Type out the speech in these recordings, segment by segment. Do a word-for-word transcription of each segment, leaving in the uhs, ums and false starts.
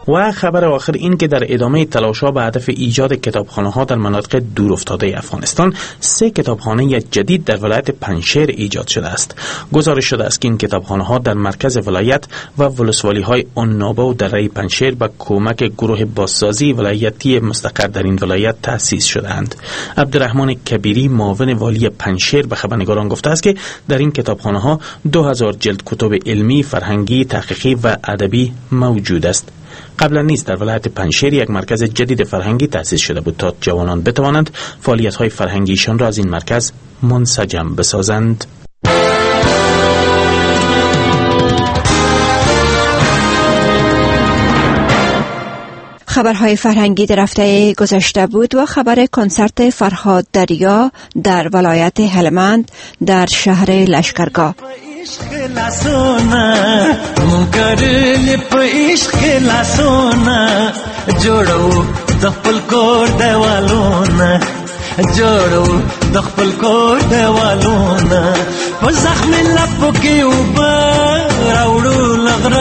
و خبر آخر این که در ادامه تلاش‌ها به هدف ایجاد کتابخانه‌ها در مناطق دورافتاده افغانستان، سه کتابخانه جدید در ولایت پنجشیر ایجاد شده است. گزارش شده است که این کتابخانه‌ها در مرکز ولایت و ولسوالی‌های عنابه و دره پنجشیر به کمک گروه بازسازی ولایتی مستقر در این ولایت تأسیس شده‌اند. عبدالرحمن کبیری معاون والی پنجشیر به خبرنگاران گفته است که در این کتابخانه‌ها دو هزار جلد کتب علمی، فرهنگی، تحقیقی و ادبی موجود است. قبلا نیز در ولایت پنجشیر یک مرکز جدید فرهنگی تأسیس شده بود تا جوانان بتوانند فعالیت‌های فرهنگیشان را از این مرکز منسجم بسازند. خبرهای فرهنگی در هفته گذشته بود و خبر کنسرت فرهاد دریا در ولایت هلمند در شهر لشکرگاه. جوړو د خپل کور دیوالونه په زخم لپو کې وبا راوړو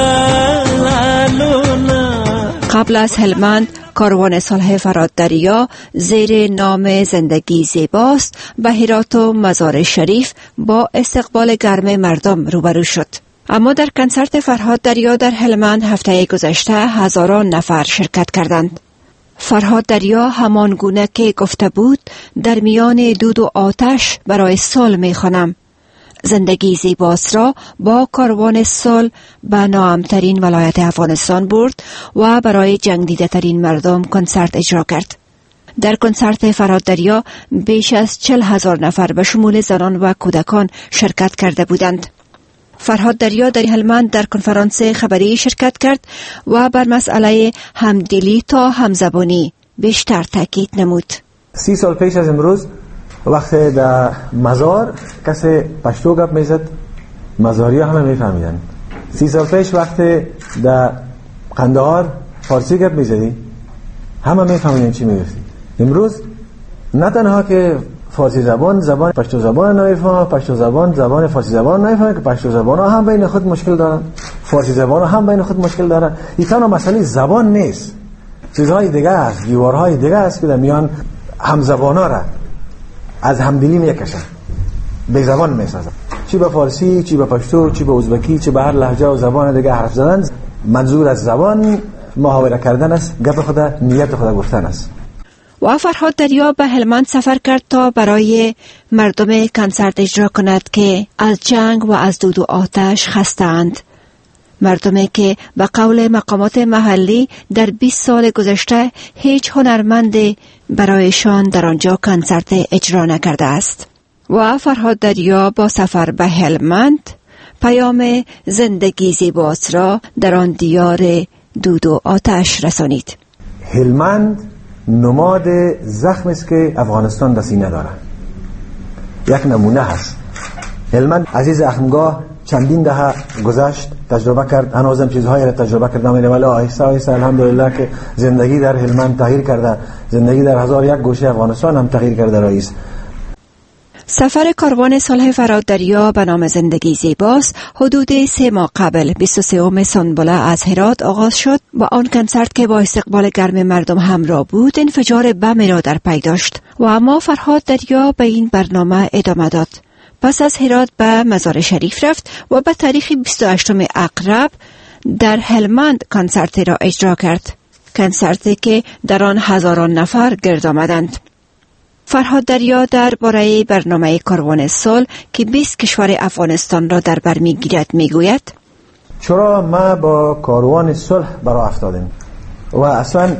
لغرالونه. قبل از هلمند کاروان صالح فرهاد دریا زیر نام زندگی زیباست به هرات و مزار شریف با استقبال گرم مردم روبرو شد. اما در کنسرت فرهاد دریا در هلمند هفته گذشته هزاران نفر شرکت کردند. فرهاد دریا همان گونه که گفته بود در میان دود و آتش برای صلح میخوانم. زندگی زیباست را با کاروان صلح به ناامترین ولایت افغانستان برد و برای جنگ دیده ترین مردم کنسرت اجرا کرد. در کنسرت فرهاد دریا بیش از چل هزار نفر به شمول زنان و کودکان شرکت کرده بودند. فرهاد دریا در هلمند در کنفرانس خبری شرکت کرد و بر مسئله همدلی تا همزبانی بیشتر تاکید نمود. سی سال پیش از امروز وقتی در مزار کسی پشتو گپ میزد مزاری همه میفهمیدن. سی سال پیش وقتی در قندهار فارسی گپ میزدی همه میفهمیدن چی میگفتی. امروز نه تنها که فارسی زبان زبان پشتو زبان نمیفهمه، پشتو زبان زبان فارسی زبان نمیفهمه که پشتو زبان ها هم بین خود مشکل دارن، فارسی زبان ها هم بین خود مشکل دارن. این تنها مسئله زبان نیست، چیزهای دیگه است، دیوارهای دیگه است که در میان همزبان ها را از همدلی میکشن، به زبان میسازن. چی به فارسی، چی به پشتو، چی به ازبکی، چی به هر لهجه و زبان دیگه حرف زدن. منظور از زبان محاوره کردن است، گپ خدا، نیت خدا گفتن است. و فرهاد دریا به هلمند سفر کرد تا برای مردم کنسرت اجرا کند که از جنگ و از دود و آتش خسته‌اند. مردمی که به قول مقامات محلی در بیست سال گذشته هیچ هنرمند برایشان در آنجا کنسرت اجرا نکرده است. و فرهاد دریا با سفر به هلمند پیام زندگی زیباست را در آن دیار دود و آتش رسانید. هلمند نماد زخم است که افغانستان در سینه داره. یک نمونه هست. هلمند عزیز اخمگاه چندین دهه گذشت تجربه کرد، هنوزم چیزهایی را تجربه کرد، ولی آهسته آهسته الحمدلله که زندگی در هلمند تغییر کرده، زندگی در هزار یک گوشه افغانستان هم تغییر کرده رئیس. سفر کاروان صالح فرهاد دریا به نام زندگی زیباست حدود سه ماه قبل بیست و سوم سنبله از هرات آغاز شد. با آن کنسرت که با استقبال گرم مردم همراه بود انفجار بمی را در پی داشت و اما فرهاد دریا به این برنامه ادامه داد. پس از هرات به مزار شریف رفت و به تاریخ بیست و هشتم اقرب در هلمند کنسرت را اجرا کرد. کنسرتی که در آن هزاران نفر گرد آمدند. فرهاد دریا در باره برنامه کاروان صلح که بیست کشور افغانستان را در بر میگیرد میگوید: چرا ما با کاروان صلح برای افتادیم و اصلا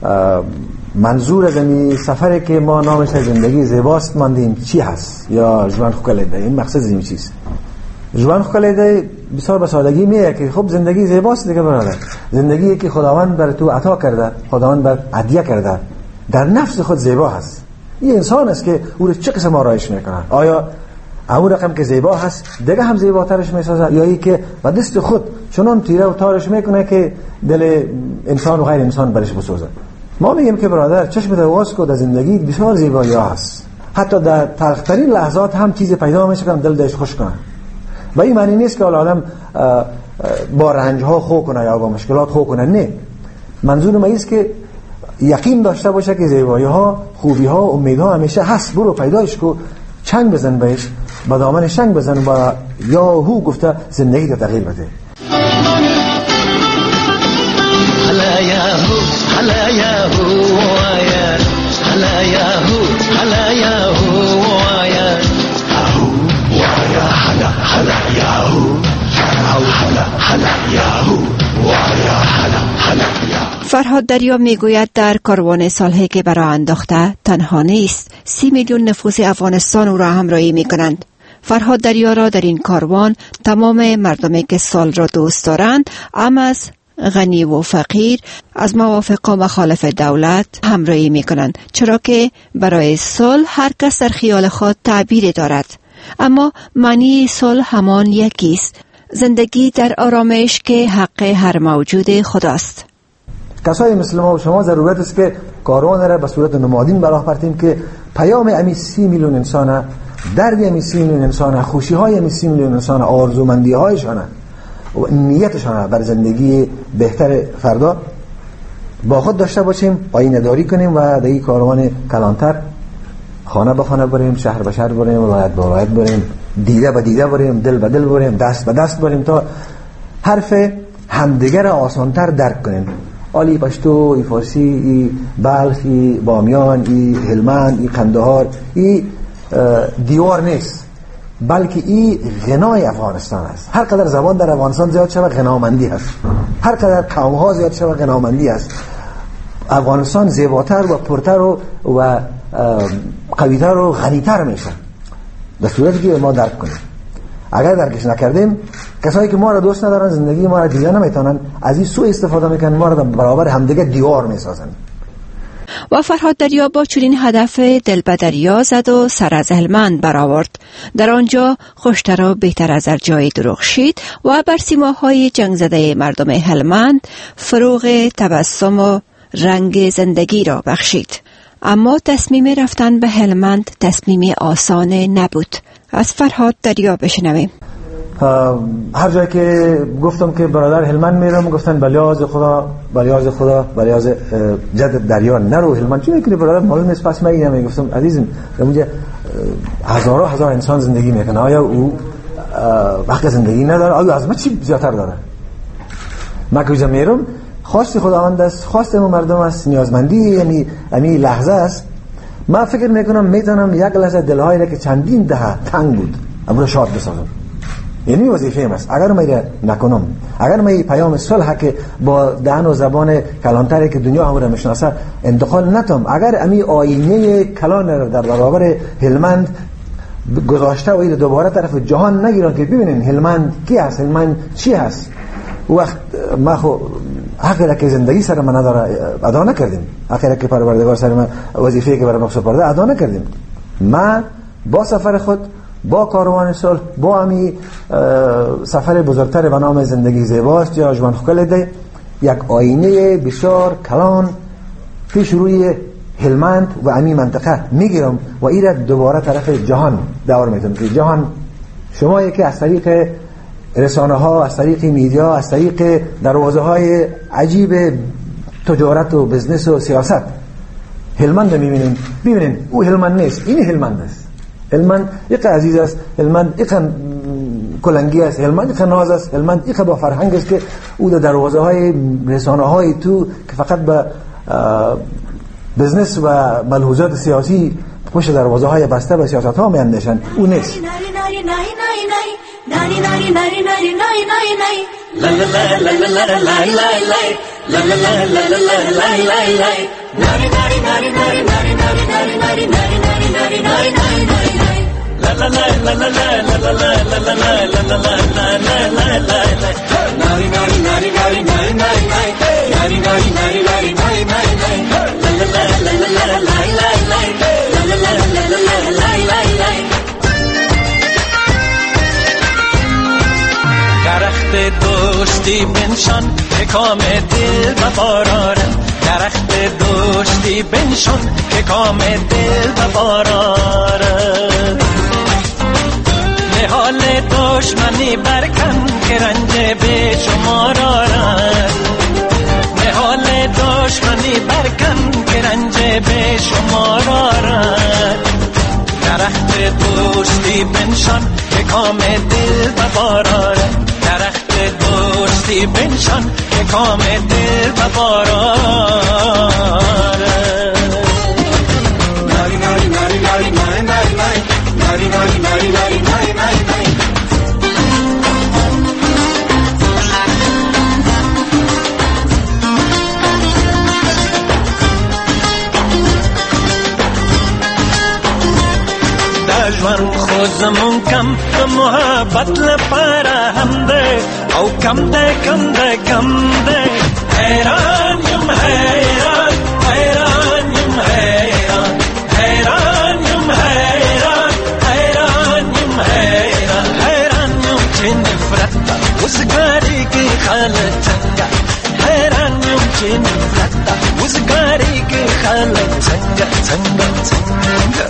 منظور از این سفری که ما نامش زندگی زیباست ماندیم چی هست یا جوان خوکلیده، این مقصد زمین چیست؟ جوان خوکلیده بسیار به سادگی میگه که خب زندگی زیباست دیگه برادر، زندگی که خداوند بر تو عطا کرده، خداوند بر هدیه کرده، در نفس خود زیبا هست. این انسان است که او رو چه قسم آرایش میکنه؟ آیا اون رقم که زیبا هست دیگه هم زیباترش میسازه یا ای که با دست خود چنان تیره و تارش میکنه که دل انسان و غیر انسان برش بسوزه؟ ما میگیم که برادر چشم دواز کو در زندگی بسیار زیبایی هست، حتی در تلخترین لحظات هم چیز پیدا میشه که دل دلش خوش کنه. و این معنی نیست که آدم با رنج ها خو کنه یا با مشکلات خو کنه، نه. منظور ما است که یقین داشته باشه که زیبایی ها، خوبی ها، امید ها همیشه هست، برو پیدایش کو، چنگ بزن بهش، با دامن شنگ بزن و یا هو گفته زندگی رو تغییر بده. هلا یاهو هلا یاهو آیا هلا یاهو هلا یاهو آیا هو آیا هلا هلا یاهو هلا هلا یاهو آیا هلا هلا. فرهاد دریا میگوید در کاروان صالحی که برای انداخته تنها نیست، سی میلیون نفوس افغانستان او را همراهی می کنند. فرهاد دریا را در این کاروان تمام مردمی که صلح را دوست دارند، ام از غنی و فقیر، از موافق و مخالف دولت همراهی می کنند، چرا که برای صلح هر کس در خیال خود تعبیر دارد. اما معنی صلح همان یکیست، زندگی در آرامش که حق هر موجود خداست. کسای مثل ما و شما ضرورت است که کاروان را به صورت نمادین براه پرتیم که پیام امی سی میلیون انسان، درد امی سی میلیون انسان، خوشی های امی سی میلیون انسان، آرزومندی هایشان و نیتشان بر زندگی بهتر فردا با خود داشته باشیم، آینه داری کنیم و در این کاروان کلانتر خانه به خانه بریم، شهر به شهر بریم، ولایت به ولایت بریم، دیده به دیده بریم، دل به دل بریم، دست به دست بریم تا حرف همدیگر آسانتر درک کنیم. آلی پشتو، ای فارسی، ای بلخ، ای بامیان، ای هلمند، ای قندهار، ای دیوار نیست، بلکه ای غنای افغانستان است. هر قدر زبان در افغانستان زیاد شود غنامندی هست، هر قدر قوم ها زیاد شود غنامندی هست. افغانستان زیباتر و پرتر و, و قویتر و غنیتر میشه در صورتی که ما درک کنیم. اگر درکش نکردیم، کسایی که ما را دوست ندارن، زندگی ما را دیده نمیتونن، از این سوء استفاده میکنن، ما را برابر همدیگه دیوار میسازن. و فرهاد دریا با چنین هدف دل به دریا زد و سر از هلمند برآورد. در آنجا خوشتر و بهتر از هر جای درخشید و بر سیماهای جنگ زده مردم هلمند فروغ تبسم و رنگ زندگی را بخشید. اما تصمیم رفتن به هلمند تصمیم آسان نبود. از فرهاد دریا بشنویم. هر جایی که گفتم که برادر هلمند میرم، گفتن بلیاز خدا بلیاز خدا بلیاز جد دریا نرو هلمند. چون که برادر معلوم نیست، پس میگم گفتم عزیزم اونجا هزارها هزار انسان زندگی میکنه، آیا او وقت زندگی نداره؟ آیا از ما چی زیادتر داره؟ ما که میرم خواست خداوند است، خواست ما مردم است، نیازمندی یعنی امی لحظه است. من فکر میکنم میتونم یک لحظه دلهایی را که چندین دهه تنگ بود ابرو شاد بسازم. یعنی وظیفه است. اگر ما نکنم، اگر ما پیام صلح که با دهن و زبان کلانتری که دنیا هم را میشناسه انتقال نتم، اگر امی آینه کلان را در برابر هلمند گذاشته و این دوباره طرف جهان نگیرن که ببینین هلمند کی است، هلمند چی هست، وقت ما خو حقی که زندگی سر من نداره ادا نکردیم، حقی که پروردگار سر من وظیفه‌ای که برای ما سپرده ادا نکردیم. ما با سفر خود، با کاروان صلح، با امی سفر بزرگتر به نام زندگی زیباست یا جوان خکل ده، یک آینه بسیار کلان پیش روی هلمند و امی منطقه میگیرم و ایره دوباره طرف جهان دور میتونم که جهان شما یکی از طریق رسانه ها، از طریق میدیا، از طریق دروازه های عجیب تجارت و بزنس و سیاست هلمند میبینین، ببینین او هلمند نیست، این هلمند است. هلمند یک عزیز است، هلمند یک کلنگی است، هلمند یک ناز است، هلمند یک با فرهنگ است که او در دروازه های رسانه های تو که فقط به بزنس و ملحوظات سیاسی پشت دروازه های بسته به سیاست ها میاندیشند، او نیست. درخت دوستی بنشان که کام دل ببارارم، درخت دوستی بنشان که کام دل ببارارم، نهال دشمنی برکن که رنج به شمار آرد، نهال دستی برکن که رنج به شمار آرد. درخت دوستی بنشان که کام دل ببار آرد. درخت دوستی بنشان که کام دل ببار آرد. ناری ناری ناری ناری ناری ناری ناری ناری ناری ناری ناری ناری دشمن خودمون کم به محبت لپاره هم ده او کم ده کم ده کم ده. حیران یم حیران حیران یم حیران حیران یم حیران حیران یم حیران حیران یم چه نفرت وزگاری که خالتنگا. حیران یم چه نفرت وزگاری که خالتنگا تنگا تنگا.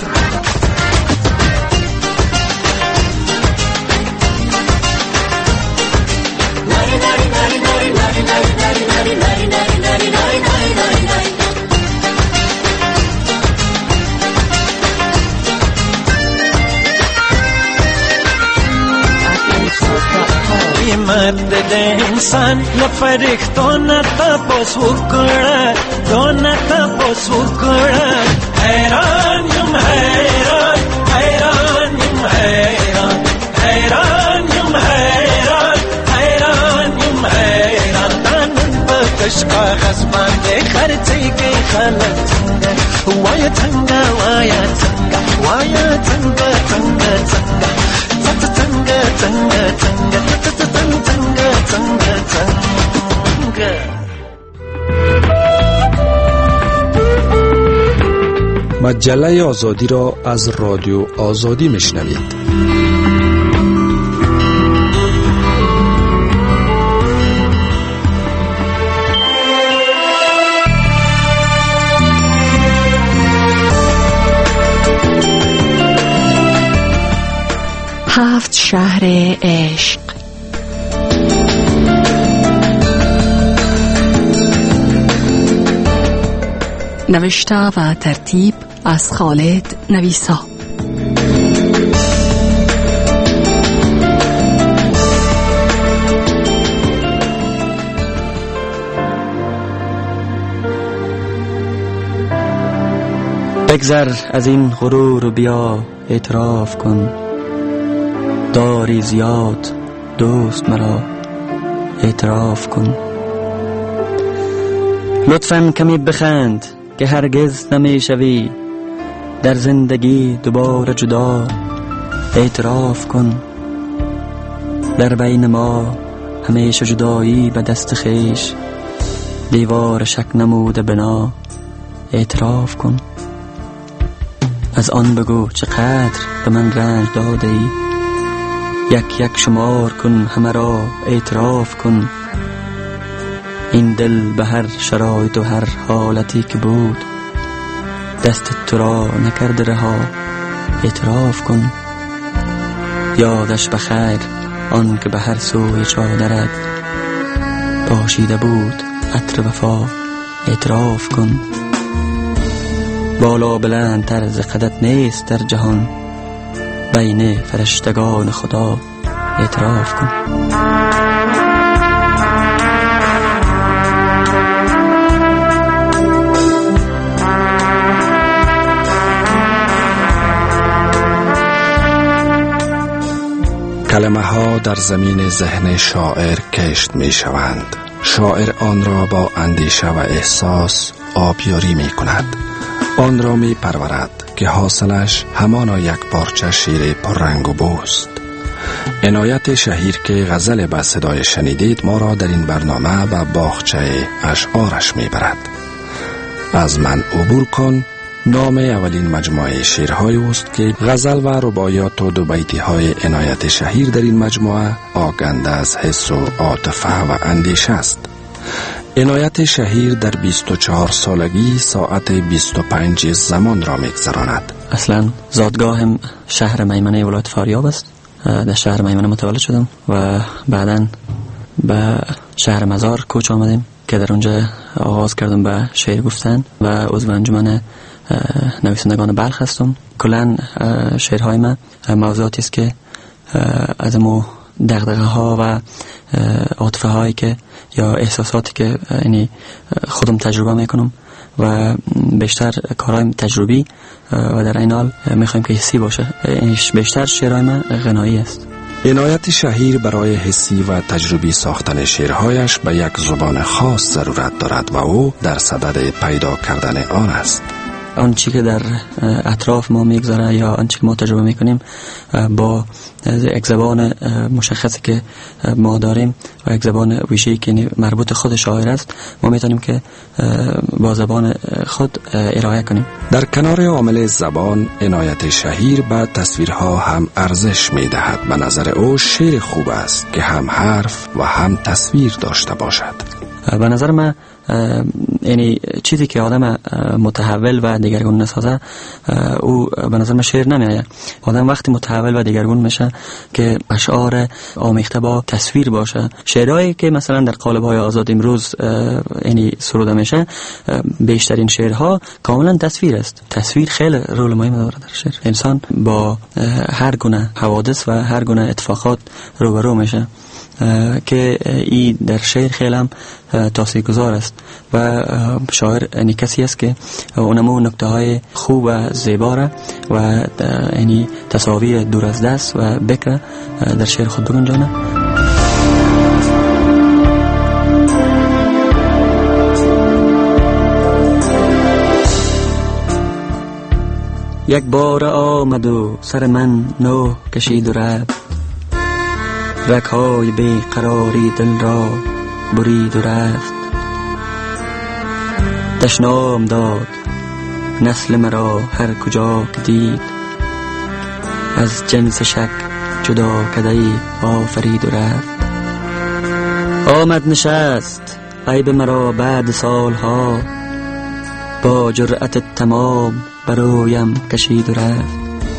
مرد ده انسان لفرښتو نه تپوس وکړه دو نه تپوس وکړه. حیران یم حیران حیران یم حیران حیران یم حیران حیران یم حیران. دانن په کش کاغذ باندې خرڅېږي خلک څنګه وایه څنګه وایه څنګه وایه څنګه څنګه څنګه څنګه څنګه څنګه څنګه مجله آزادی را از رادیو آزادی میشنوید. هفت شهر عشق. نوشته و ترتیب از خالد نویسا. بگذر از این غرور و بیا اعتراف کن. داری زیاد دوست مرا اعتراف کن. لطفاً کمی بخند که هرگز نمی شوی در زندگی دوباره جدا اعتراف کن. در بین ما همیشه جدایی به دست خیش دیوار شک نموده بنا اعتراف کن. از آن بگو چقدر به من رنج داده ای. یک یک شمار کن همه را اعتراف کن. این دل به هر شرایط و هر حالتی که بود دست تو را نکرده رها اعتراف کن. یادش بخیر آن که به هر سوی چادرت پاشیده بود عطر وفا اعتراف کن. بالا بلند طرز قدت نیست در جهان بین فرشتگان خدا اعتراف کن. کلمه ها در زمین ذهن شاعر کشت می شوند. شاعر آن را با اندیشه و احساس آبیاری می کند. آن را می پرورد که حاصلش همانا یک پارچه شیر پررنگ و بوست. عنایت شهیر که غزل به صدای شنیدید ما را در این برنامه و باغچه اشعارش می برد. از من عبور کن نام اولین مجموعه شعرهای است که غزل و رباعیات و دو بیتی های عنایت شهیر در این مجموعه آگنده از حس و عاطفه و اندیشه است. عنایت شهیر در بیست و چهار سالگی ساعت بیست و پنج زمان را می‌گذراند. اصلا زادگاهم شهر میمنه ولایت فاریاب است. در شهر میمنه متولد شدم و بعداً به شهر مزار کوچ آمدیم که در اونجا آغاز کردم به شعر گفتن و عضو انجمن نویسندگان بلخ هستم. کلاً شعرهای من موضوعاتی است که از مو دغدغه ها و عاطفه هایی که یا احساساتی که یعنی خودم تجربه میکنم و بیشتر کارهای تجربی و در این حال میخوایم که حسی باشه. بیشتر شعرهای من غنایی است. عنایت شهیر برای حسی و تجربی ساختن شعرهایش به یک زبان خاص ضرورت دارد و او در صدد پیدا کردن آن است. آنچه که در اطراف ما میگذره یا آنچه که ما تجربه میکنیم با یک زبان مشخصی که ما داریم و یک زبان ویژه‌ای که مربوط خود شاعر است، ما میتونیم که با زبان خود ارائه کنیم. در کنار عامل زبان، عنایت شهیر به تصویرها هم ارزش میدهد. به نظر او شعر خوب است که هم حرف و هم تصویر داشته باشد. به نظر من یعنی چیزی که آدم متحول و دگرگون نسازه او به نظر من شعر نمیآید. آدم وقتی متحول و دگرگون میشه که اشعار آمیخته با تصویر باشه. شعرهایی که مثلا در قالب‌های آزاد امروز یعنی سروده میشه، بیشترین شعرها کاملا تصویر است. تصویر خیلی رول مهمی داره در شعر. انسان با هر گونه حوادث و هر گونه اتفاقات روبرو میشه که این در شعر خیلی هم تاثیرگذار است و شاعر یعنی کسی است که اونمو نکته های خوب و زیبا را و یعنی تصاویر دور از دست و بکر در شعر خود بگنجانه. یک بار آمد و سر من نو کشید و رفت، رگ‌های بی قراری دل را برید و رفت. دشنام داد نسل مرا هر کجا که دید، از جنس شک جدا کدی آفرید و رفت. آمد نشست عیب مرا بعد سالها، با جرأت تمام برایم کشید و رفت.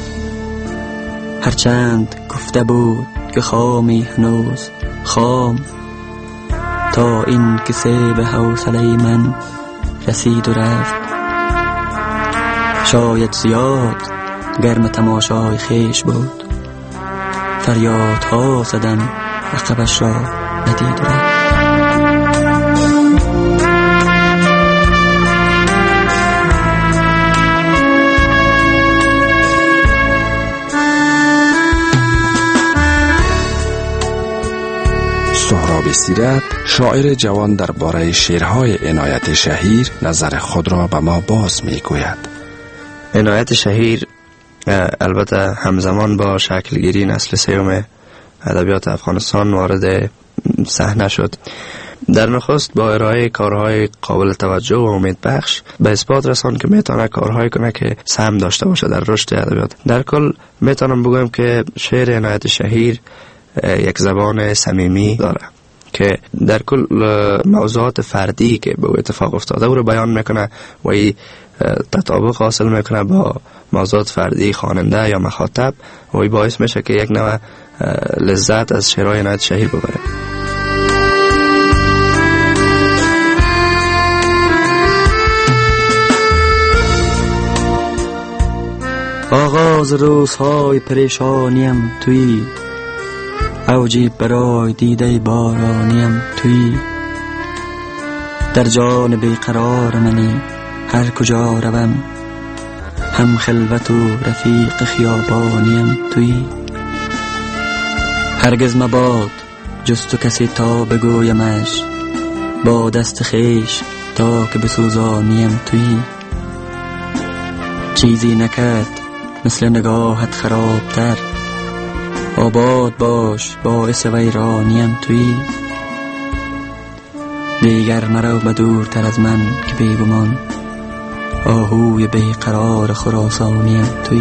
هرچند گفته بود که خامی هنوز خام، تا این کسی به حوصله من رسید و رفت. شاید زیاد گرم تماشای خیش بود، فریادها زدم عقبش را ندید و رفت. سهراب سیرت، شاعر جوان، درباره شعرهای عنایت شهیر نظر خود را به ما باز میگوید. عنایت شهیر البته همزمان با شکلگیری نسل سوم ادبیات افغانستان وارد صحنه شد. در نخست با ارائه کارهای قابل توجه و امید بخش به اثبات رساند که میتونه کارهای کنه که سهم داشته باشه در رشد ادبیات. در کل میتونم بگم که شعر عنایت شهیر یک زبان صمیمی داره که در کل موضوعات فردی که به اتفاق افتاده او رو بیان میکنه و ای تطابق حاصل میکنه با موضوعات فردی خواننده یا مخاطب و ای باعث میشه که یک نوع لذت از شعرهای عنایت شهیر ببره. آغاز روزهای پریشانیم توی، اوجی برای دیده بارانیم توی. در جان بیقرار منی هر کجا روم، هم خلوت و رفیق خیابانیم توی. هرگز مباد جز تو کسی تا بگویمش، با دست خیش تا که بسوزانیم توی. چیزی نکرد مثل نگاهت خرابتر، آباد باش باعث ویرانیم توی. دیگر مرا بدورتر از من که بیگمان، آهوی بیقرار خراسانیم توی.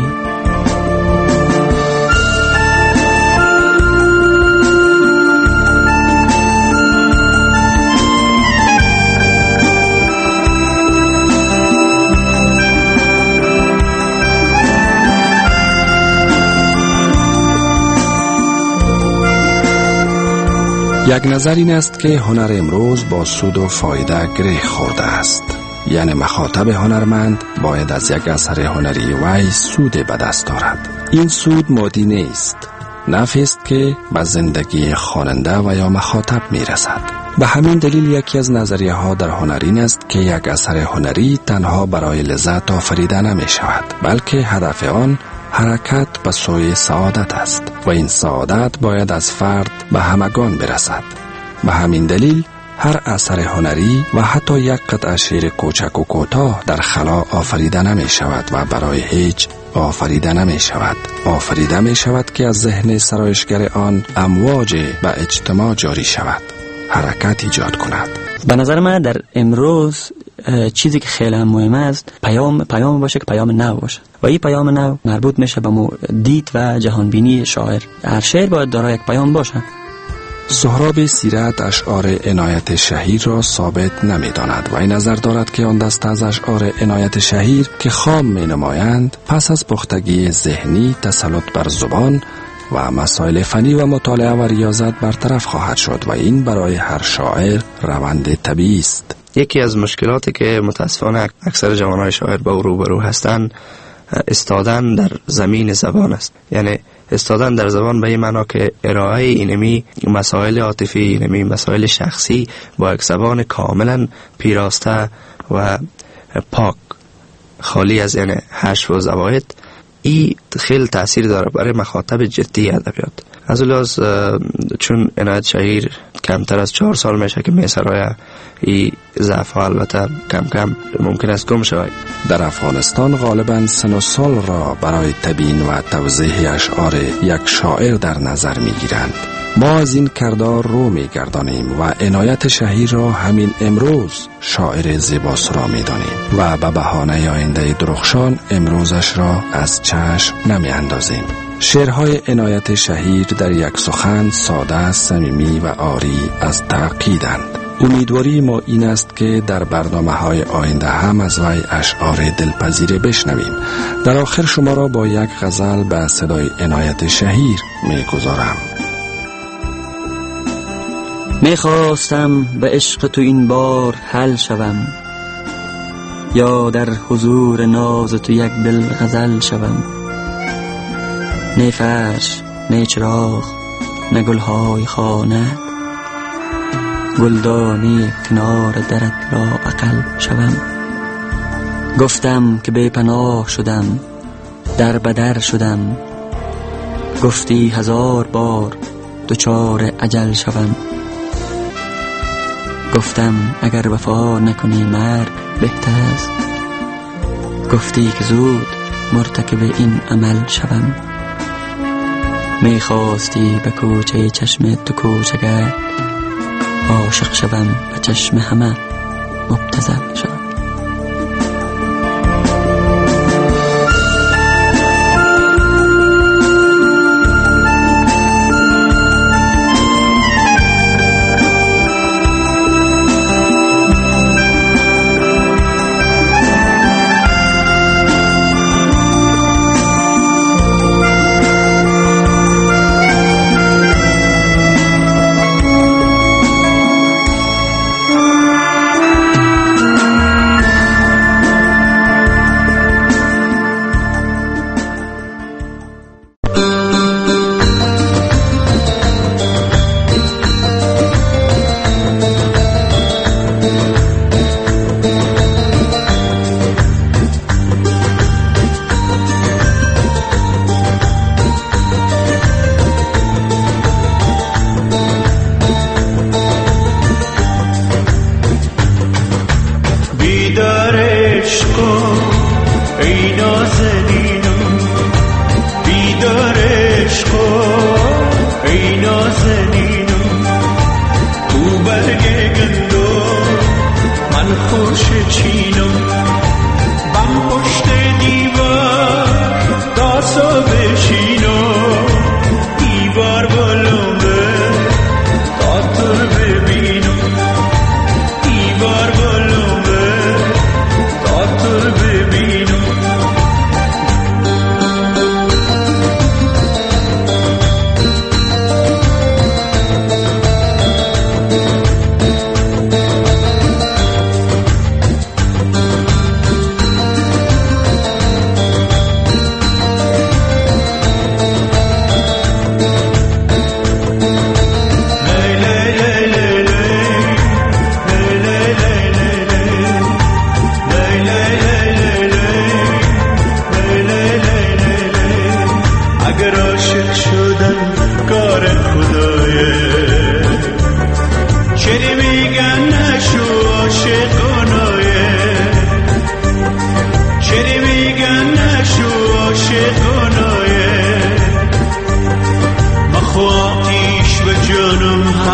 یک نظر این است که هنر امروز با سود و فایده گره خورده است. یعنی مخاطب هنرمند باید از یک اثر هنری وی سود به دست دارد. این سود مادی نیست، نفعی است که به زندگی خواننده و یا مخاطب می رسد. به همین دلیل یکی از نظریه ها در هنر این است که یک اثر هنری تنها برای لذت آفریده نمی شود، بلکه هدف آن حرکت به سوی سعادت است و این سعادت باید از فرد به همگان برسد. به همین دلیل هر اثر هنری و حتی یک قطعه شعر کوچک و کوتاه در خلا آفریده نمی شود و برای هیچ آفریده نمی شود. آفریده می شود که از ذهن سرایشگر آن امواج به اجتماع جاری شود، حرکت ایجاد کند. به نظر من در امروز چیزی که خیلی مهم است پیام پیام باشه که پیام نو باشه و این پیام نو مربوط میشه به دید و جهانبینی شاعر. هر شعر باید دارای یک پیام باشه. سهراب سیرت اشعار عنایت شهیر را ثابت نمی داند و این نظر دارد که آن دسته از اشعار عنایت شهیر که خام می نمایند پس از پختگی ذهنی تسلط بر زبان و مسائل فنی و مطالعه و ریاضت برطرف خواهد شد و این برای هر شاعر روند طبیعی است. یکی از مشکلاتی که متاسفانه اکثر جوانای شاعر با او روبرو هستند استادن در زمین زبان است. یعنی استادن در زبان به این معنا که ارائه اینمی مسائل عاطفی، اینمی مسائل شخصی با یک زبان کاملا پیراسته و پاک خالی از یعنی حشو و زواید، این خیلی تأثیر داره برای مخاطب جدی ادبیات. از لحاظ چون عنایت شهیر کمتر از چهار سال میشه که میسرای این ضعف البته کم کم ممکن است گم شود. در افغانستان غالبا سن و سال را برای تبیین و توضیح اشعار یک شاعر در نظر میگیرند. ما از این کردار رو میگردانیم و عنایت شهیر را همین امروز شاعر زیباسرا میدانیم و به بهانه آینده درخشان امروزش را از چشم نمی اندازیم. شعرهای عنایت شهیر در یک سخن ساده، صمیمی و عاری از تعقیدند. امیدواری ما این است که در برنامه‌های آینده هم از وی اشعار دلپذیر بشنویم. در آخر شما را با یک غزل به صدای عنایت شهیر می‌گذارم. میخواستم به عشق تو این بار حل شوم، یا در حضور ناز تو یک دل غزل شوم. نه فرش، نه چراغ، نه گلهای خانه، گلدانی کنار درت را اقل شوم. گفتم که بی پناه شدم، در بدر شدم، گفتی هزار بار دچار اجل شوم. گفتم اگر وفا نکنی مرگ بهتر است، گفتی که زود مرتکب این عمل شوم. میخواستی به کوچه چشم تو کوچگر، عاشق شوم به چشم همه مبتذل شوم.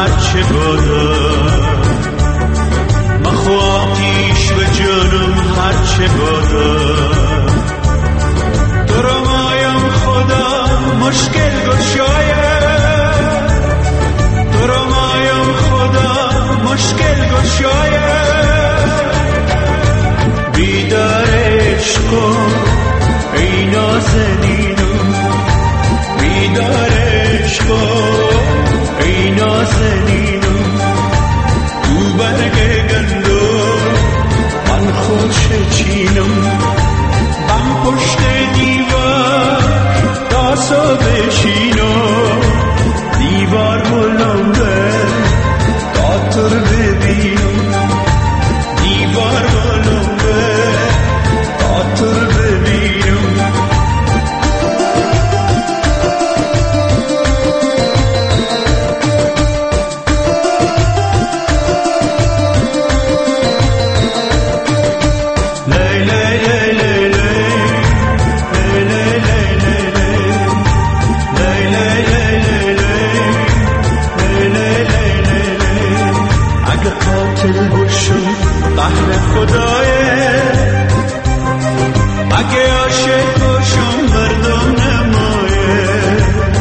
هرچه بودم مخو آتیش و جانم هرچه بودم تو رو مایم خدا مشکل گشاید تو رو مایم خدا مشکل گشاید بیدارش کن ای نازنینم بیدارش کن ای نازنینم تو برگ گندو من خوش چینم بم پشت دیوار تاسو بشینم دیوار بلنده داتر ببینم دیوار بلنده داتر ببینم قهر خدایه اگه عاشق باشم مردم نمایه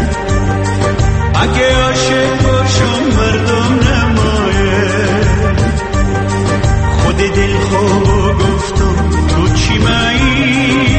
اگه عاشق باشم مردم نمایه خود دل خواه گفتم تو چی مایی